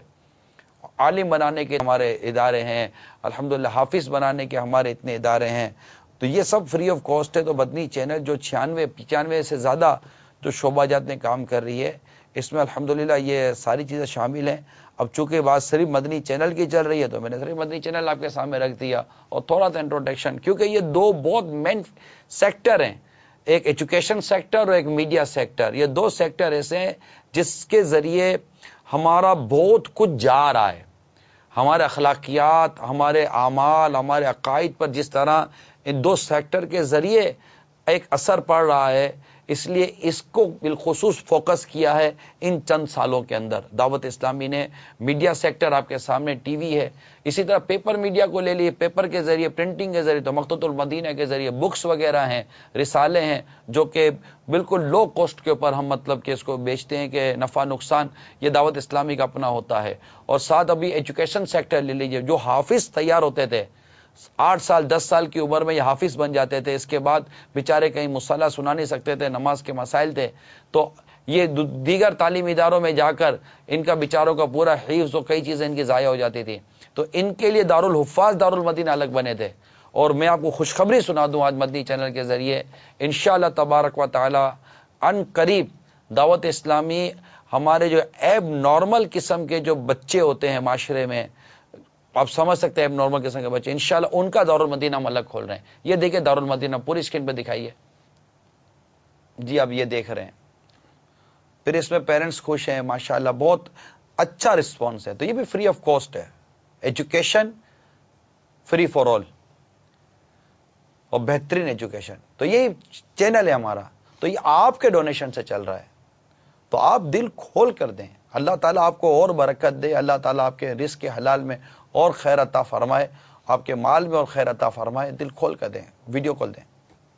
عالم بنانے کے ہمارے ادارے ہیں الحمدللہ، حافظ بنانے کے ہمارے اتنے ادارے ہیں، تو یہ سب فری آف کاسٹ ہے. تو مدنی چینل جو 96-95 سے زیادہ جو شعبہ جات میں کام کر رہی ہے، اس میں الحمدللہ یہ ساری چیزیں شامل ہیں. اب چونکہ بات صرف مدنی چینل کی چل رہی ہے تو میں نے صرف مدنی چینل آپ کے سامنے رکھ دیا، اور تھوڑا سا انٹروڈکشن، کیونکہ یہ دو بہت مین سیکٹر ہیں، ایک ایجوکیشن سیکٹر اور ایک میڈیا سیکٹر. یہ دو سیکٹر ایسے ہیں جس کے ذریعے ہمارا بہت کچھ جا رہا ہے. ہمارے اخلاقیات، ہمارے اعمال، ہمارے عقائد پر جس طرح ان دو سیکٹر کے ذریعے ایک اثر پڑ رہا ہے، اس لیے اس کو بالخصوص فوکس کیا ہے ان چند سالوں کے اندر دعوت اسلامی نے. میڈیا سیکٹر آپ کے سامنے ٹی وی ہے، اسی طرح پیپر میڈیا کو لے لیے، پیپر کے ذریعے، پرنٹنگ کے ذریعے، تو مقتۃ المدینہ کے ذریعے بکس وغیرہ ہیں، رسالے ہیں، جو کہ بالکل لو کوسٹ کے اوپر ہم مطلب کہ اس کو بیچتے ہیں کہ نفع نقصان یہ دعوت اسلامی کا اپنا ہوتا ہے. اور ساتھ ابھی ایجوکیشن سیکٹر لے لیجئے، جو حافظ تیار ہوتے تھے 8 سال 10 سال کی عمر میں یہ حافظ بن جاتے تھے، اس کے بعد بیچارے کہیں مصالحہ سنا نہیں سکتے تھے، نماز کے مسائل تھے، تو یہ دیگر تعلیمی اداروں میں جا کر ان کا بیچاروں کا پورا حفظ و کئی چیزیں ان کی ضائع ہو جاتی تھی. تو ان کے لیے دارالحفاظ دارالمدینہ الگ بنے تھے. اور میں آپ کو خوشخبری سنا دوں آج مدنی چینل کے ذریعے، انشاءاللہ تبارک و تعالی ان قریب دعوت اسلامی ہمارے جو ایب نارمل قسم کے جو بچے ہوتے ہیں معاشرے میں، آپ سمجھ سکتے ہیں ایب نارمل قسم کے بچے، انشاءاللہ ان کا دارالمدینہ ہم الگ کھول رہے ہیں. یہ دیکھیں دارالمدینہ پوری اسکرین پہ دکھائیے جی، آپ یہ دیکھ رہے ہیں. پھر اس میں پیرنٹس خوش ہیں ماشاءاللہ، بہت اچھا رسپانس ہے. تو یہ بھی فری آف کاسٹ ہے، ایجوکیشن فری فار آل، اور بہترین ایجوکیشن. تو یہی چینل ہے ہمارا، تو یہ آپ کے ڈونیشن سے چل رہا ہے. تو آپ دل کھول کر دیں، اللہ تعالیٰ آپ کو اور برکت دے، اللہ تعالیٰ آپ کے رزق کے حلال میں اور خیر عطا فرمائے، آپ کے مال میں اور خیر عطا فرمائے. دل کھول کر دیں، ویڈیو کال دیں.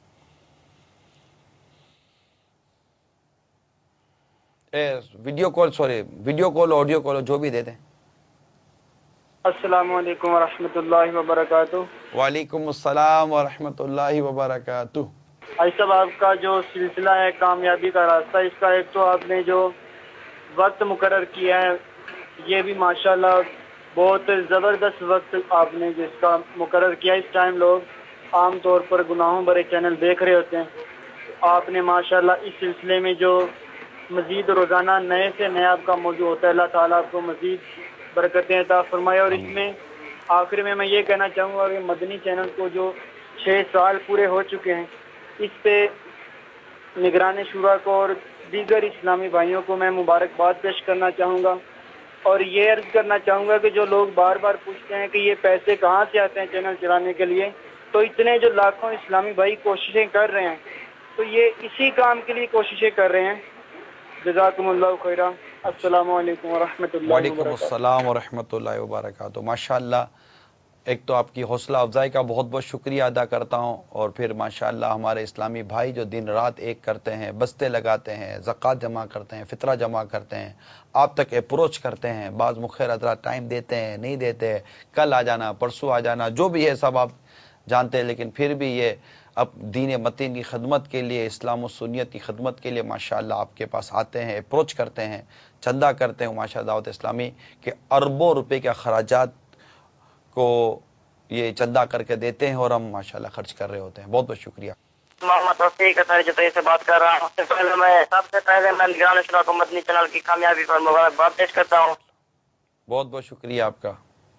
ویڈیو کال آڈیو کال جو بھی دے دیں. السلام علیکم ورحمۃ اللہ وبرکاتہ. وعلیکم السلام ورحمۃ اللہ وبرکاتہ. بھائی صاحب، آپ کا جو سلسلہ ہے کامیابی کا راستہ، اس کا ایک تو آپ نے جو وقت مقرر کیا ہے یہ بھی ماشاءاللہ بہت زبردست وقت آپ نے جس کا مقرر کیا. اس ٹائم لوگ عام طور پر گناہوں بھرے چینل دیکھ رہے ہوتے ہیں، آپ نے ماشاءاللہ اس سلسلے میں جو مزید روزانہ نئے سے نیا آپ کا موضوع ہوتا ہے، اللہ تعالیٰ آپ کو مزید برکتیں عطا فرمائے. اور اس میں آخر میں یہ کہنا چاہوں گا کہ مدنی چینل کو جو 6 سال پورے ہو چکے ہیں، اس پہ نگران شورا کو اور دیگر اسلامی بھائیوں کو میں مبارکباد پیش کرنا چاہوں گا. اور یہ عرض کرنا چاہوں گا کہ جو لوگ بار بار پوچھتے ہیں کہ یہ پیسے کہاں سے آتے ہیں چینل چلانے کے لیے، تو اتنے جو لاکھوں اسلامی بھائی کوششیں کر رہے ہیں تو یہ اسی کام کے لیے کوششیں کر رہے ہیں. جزاکم اللہ خیرہ. السلام علیکم ورحمۃ اللہ وبرکاتہ. وعلیکم السلام ورحمۃ اللہ وبرکاتہ. ماشاءاللہ، ایک تو آپ کی حوصلہ افزائی کا بہت بہت شکریہ ادا کرتا ہوں، اور پھر ماشاءاللہ ہمارے اسلامی بھائی جو دن رات ایک کرتے ہیں، بستے لگاتے ہیں، زکوٰۃ جمع کرتے ہیں، فطرہ جمع کرتے ہیں، آپ تک اپروچ کرتے ہیں. بعض مخیر حضرات ٹائم دیتے ہیں، نہیں دیتے، کل آ جانا، پرسوں آ جانا، جو بھی ہے سب آپ جانتے ہیں، لیکن پھر بھی یہ اب دین متین کی خدمت کے لیے، اسلام و سنیت کی خدمت کے لیے ماشاءاللہ آپ کے پاس آتے ہیں، اپروچ کرتے ہیں، چندہ کرتے ہیں ماشاءاللہ دعوت اسلامی کے اربوں روپے کے اخراجات کو یہ چندہ کر کے دیتے ہیں اور ہم ماشاءاللہ خرچ کر رہے ہوتے ہیں. بہت بہت شکریہ. محمد رفیق جتائی سے بات کر رہا ہوں. سب سے پہلے میں نگران شورا کو مدنی چینل کی کامیابی پر مبارکباد پیش کرتا ہوں. بہت بہت شکریہ آپ کا.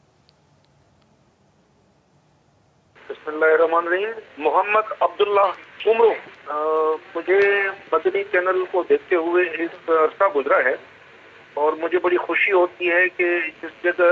بسم اللہ الرحمن الرحیم. محمد عبداللہ عمرو. مجھے مدنی چینل کو دیکھتے ہوئے اس عرصہ گزرا ہے اور مجھے بڑی خوشی ہوتی ہے کہ جس جگہ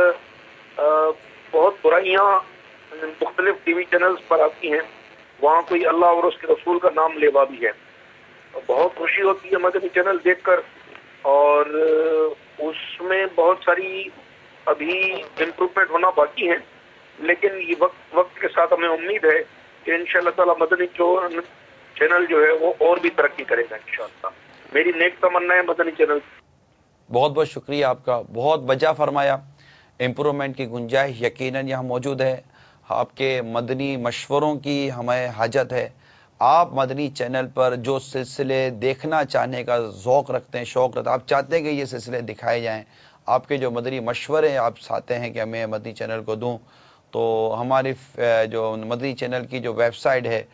بہت برائیاں مختلف ٹی وی چینلز پر آتی ہیں وہاں کوئی اللہ اور اس کے رسول کا نام لیوا بھی ہے. بہت خوشی ہوتی ہے مدنی چینل دیکھ کر، اور اس میں بہت ساری ابھی امپروومنٹ ہونا باقی ہے، لیکن یہ وقت کے ساتھ ہمیں امید ہے کہ انشاءاللہ تعالی مدنی چینل جو ہے وہ اور بھی ترقی کرے گا انشاءاللہ. میری نیک تمنا ہے مدنی چینل. بہت بہت شکریہ آپ کا. بہت بجا فرمایا. امپروومنٹ کی گنجائش یقیناً یہاں موجود ہے. آپ کے مدنی مشوروں کی ہمیں حاجت ہے. آپ مدنی چینل پر جو سلسلے دیکھنا چاہنے کا ذوق رکھتے ہیں، شوق رکھتے ہیں، آپ چاہتے ہیں کہ یہ سلسلے دکھائے جائیں، آپ کے جو مدنی مشورے آپ چاہتے ہیں کہ ہمیں مدنی چینل کو دوں، تو ہماری جو مدنی چینل کی جو ویب سائٹ ہے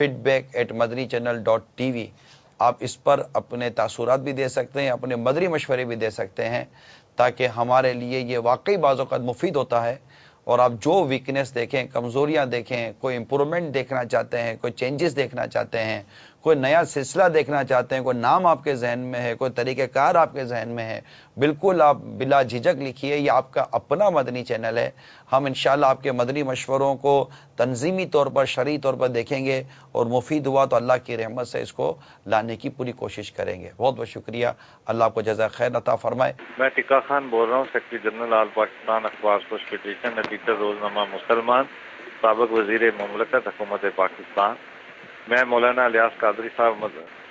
feedback@madanichannel.tv، آپ اس پر اپنے تاثرات بھی دے سکتے ہیں، اپنے مدنی مشورے بھی دے سکتے ہیں، تاکہ ہمارے لیے یہ واقعی بعض اوقات مفید ہوتا ہے. اور آپ جو ویکنیس دیکھیں، کمزوریاں دیکھیں، کوئی امپرومنٹ دیکھنا چاہتے ہیں، کوئی چینجز دیکھنا چاہتے ہیں، کوئی نیا سلسلہ دیکھنا چاہتے ہیں، کوئی نام آپ کے ذہن میں ہے، کوئی طریقہ کار آپ کے ذہن میں ہے، بالکل آپ بلا جھجک لکھیے. یہ آپ کا اپنا مدنی چینل ہے. ہم انشاءاللہ آپ کے مدنی مشوروں کو تنظیمی طور پر، شرعی طور پر دیکھیں گے، اور مفید ہوا تو اللہ کی رحمت سے اس کو لانے کی پوری کوشش کریں گے. بہت بہت شکریہ. اللہ آپ کو جزائے خیر عطا فرمائے. میں ٹکا خان بول رہا ہوں، سیکرٹری جنرل آل پاکستان اخبار سوش پیٹیشن ایڈیٹر روزنامہ مسلمان، سابق وزیر مملکت حکومت پاکستان. میں مولانا الیاس قادری صاحب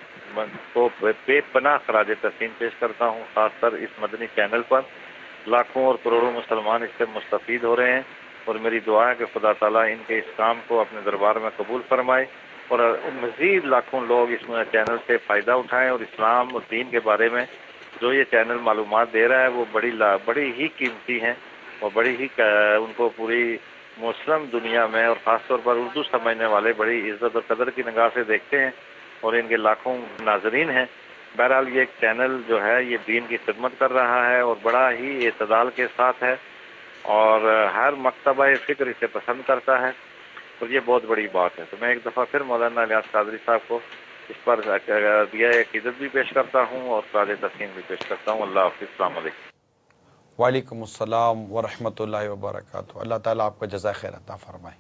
کو بے پناہ خراج تحسین پیش کرتا ہوں. خاص کر اس مدنی چینل پر لاکھوں اور کروڑوں مسلمان اس سے مستفید ہو رہے ہیں، اور میری دعا ہے کہ خدا تعالیٰ ان کے اس کام کو اپنے دربار میں قبول فرمائے، اور مزید لاکھوں لوگ اس چینل سے فائدہ اٹھائیں، اور اسلام اور دین کے بارے میں جو یہ چینل معلومات دے رہا ہے وہ بڑی ہی قیمتی ہیں، اور بڑی ہی ان کو پوری مسلم دنیا میں اور خاص طور پر اردو سمجھنے والے بڑی عزت اور قدر کی نگاہ سے دیکھتے ہیں، اور ان کے لاکھوں ناظرین ہیں. بہرحال یہ ایک چینل جو ہے یہ دین کی خدمت کر رہا ہے، اور بڑا ہی اعتدال کے ساتھ ہے، اور ہر مکتبہ فکر اسے پسند کرتا ہے، اور یہ بہت بڑی بات ہے. تو میں ایک دفعہ پھر مولانا الیاس قادری صاحب کو اس پر دیا عقیدت بھی پیش کرتا ہوں اور خراج تحسین بھی پیش کرتا ہوں. اللہ حافظ. السلام علیکم. وعلیکم السلام ورحمۃ اللہ وبرکاتہ. اللہ تعالیٰ آپ کو جزائے خیر عطا فرمائے.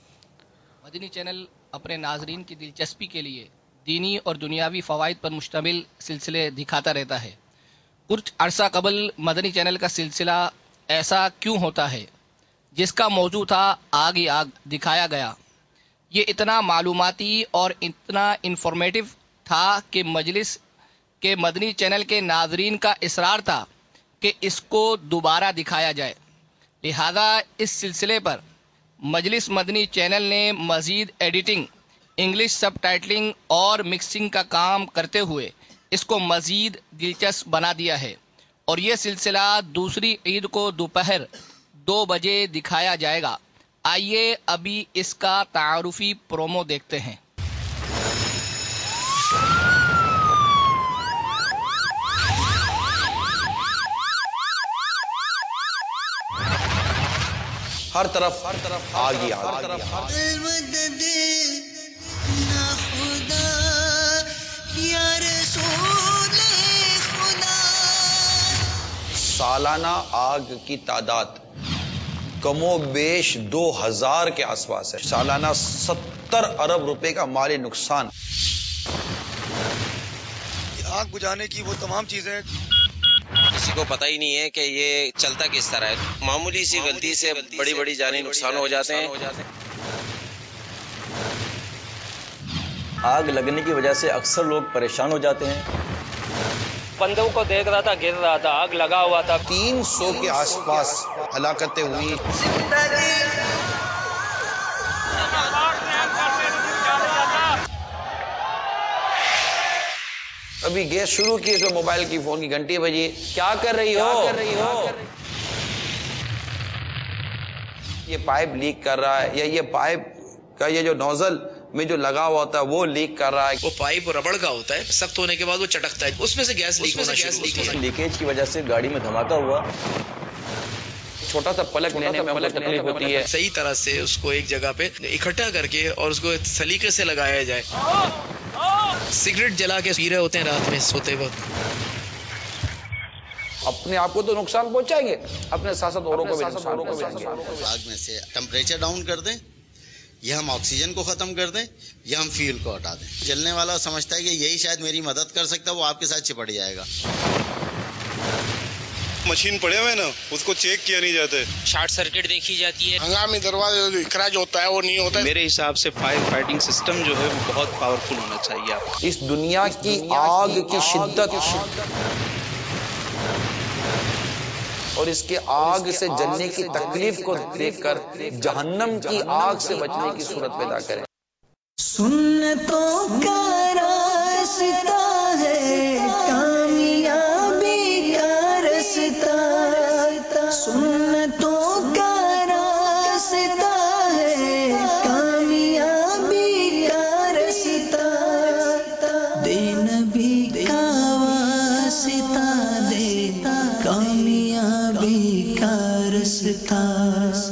مدنی چینل اپنے ناظرین کی دلچسپی کے لیے دینی اور دنیاوی فوائد پر مشتمل سلسلے دکھاتا رہتا ہے. کچھ عرصہ قبل مدنی چینل کا سلسلہ ایسا کیوں ہوتا ہے جس کا موضوع تھا آگ ہی آگ دکھایا گیا. یہ اتنا معلوماتی اور اتنا انفارمیٹو تھا کہ مجلس کے مدنی چینل کے ناظرین کا اصرار تھا کہ اس کو دوبارہ دکھایا جائے. لہذا اس سلسلے پر مجلس مدنی چینل نے مزید ایڈیٹنگ، انگلش سب ٹائٹلنگ اور مکسنگ کا کام کرتے ہوئے اس کو مزید دلچسپ بنا دیا ہے، اور یہ سلسلہ دوسری عید کو دوپہر 2 بجے دکھایا جائے گا. آئیے ابھی اس کا تعارفی پرومو دیکھتے ہیں. ہر طرف آگ ہی آگ. سالانہ آگ کی تعداد کم و بیش 2000 کے آس پاس ہے. سالانہ 70 ارب روپے کا مالی نقصان. آگ بجھانے کی وہ تمام چیزیں کسی کو پتہ ہی نہیں ہے کہ یہ چلتا کس طرح ہے. معمولی سی غلطی سے بڑی بڑی جانی نقصان ہو جاتے ہیں. آگ لگنے کی وجہ سے اکثر لوگ پریشان ہو جاتے ہیں. بندوں کو دیکھ رہا تھا، گر رہا تھا، آگ لگا ہوا تھا. 300 کے آس پاس ہلاکتیں ہوئی. ابھی گیس شروع کی تو موبائل کی فون کی گھنٹی بجی، کیا کر رہی ہو؟ یہ پائپ لیک کر رہا ہے، یا یہ پائپ کا یہ جو نوزل میں جو لگا ہوا ہوتا ہے وہ لیک کر رہا ہے. وہ پائپ ربڑ کا ہوتا ہے، سخت ہونے کے بعد وہ چٹکتا ہے، اس میں سے گیس لیک ہونا شروع ہوتا ہے. لیکیج کی وجہ سے گاڑی میں دھماکہ ہوا. چھوٹا سا پلک لینے میں ہمیں تکلیف ہوتی ہے. صحیح طرح سے اس کو ایک جگہ پہ اکٹھا کر کے اور اس کو سلیقے سے لگایا جائے. سگریٹ جلا کے پی رہے ہوتے ہیں رات میں سوتے وقت، اپنے آپ کو تو نقصان پہنچائیں گے، اپنے ساتھ ساتھ اوروں کو بھی نقصان پہنچائیں گے. آگ میں سے ٹمپریچر ڈاؤن کر دیں، یا ہم آکسیجن کو ختم کر دیں، یا ہم فیول کو ہٹا دیں. جلنے والا سمجھتا ہے کہ یہی شاید میری مدد کر سکتا ہے، وہ آپ کے ساتھ چپٹ جائے گا. مشین پڑے ہوئے نا، اس کو چیک کیا نہیں جاتا ہے، شارٹ سرکٹ دیکھی جاتی ہے، ہنگامی دروازہ جو اخراج ہوتا ہے وہ نہیں ہوتا ہے. میرے حساب سے فائر فائٹنگ سسٹم جو ہے وہ بہت پاورفل ہونا چاہیے. آپ اس دنیا کی آگ کی شدت اور اس کے آگ سے جلنے کی تکلیف کو دیکھ کر جہنم کی آگ سے بچنے کی صورت پیدا کریں. سنتوں کا راستہ ہے کامیابی کا راستہ، سنتوں کا راستہ ہے کامیابی کا راستہ، دے نبی کا واسطہ، دے کامیابی کا راستہ.